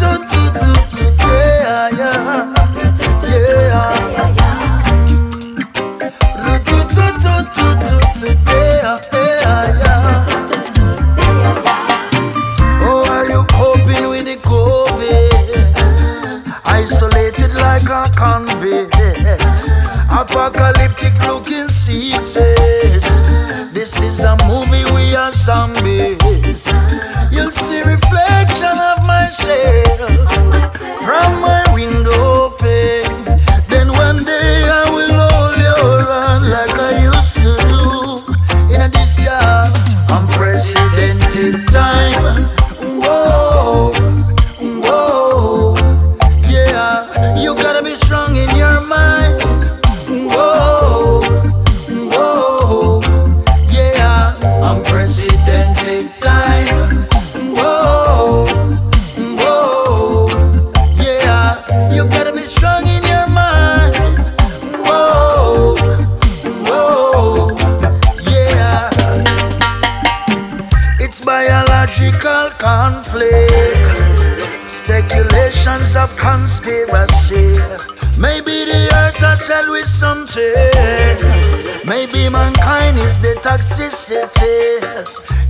Oh, are you coping with the COVID? Isolated like a convict. Apocalyptic looking seasons. This is a movie, we are zombies. You'll see reflection of myself from my window pane. Then one day I will hold your hand like I used to do. In this year, unprecedented time. Whoa, whoa, yeah. You gotta be strong in your mind. Whoa, whoa, yeah. Unprecedented time. Whoa, whoa, yeah. You gotta be strong in your mind. Whoa, whoa, yeah. It's biological conflict, speculations of conspiracy. Maybe the earth will tell we something. Maybe mankind is the toxicity.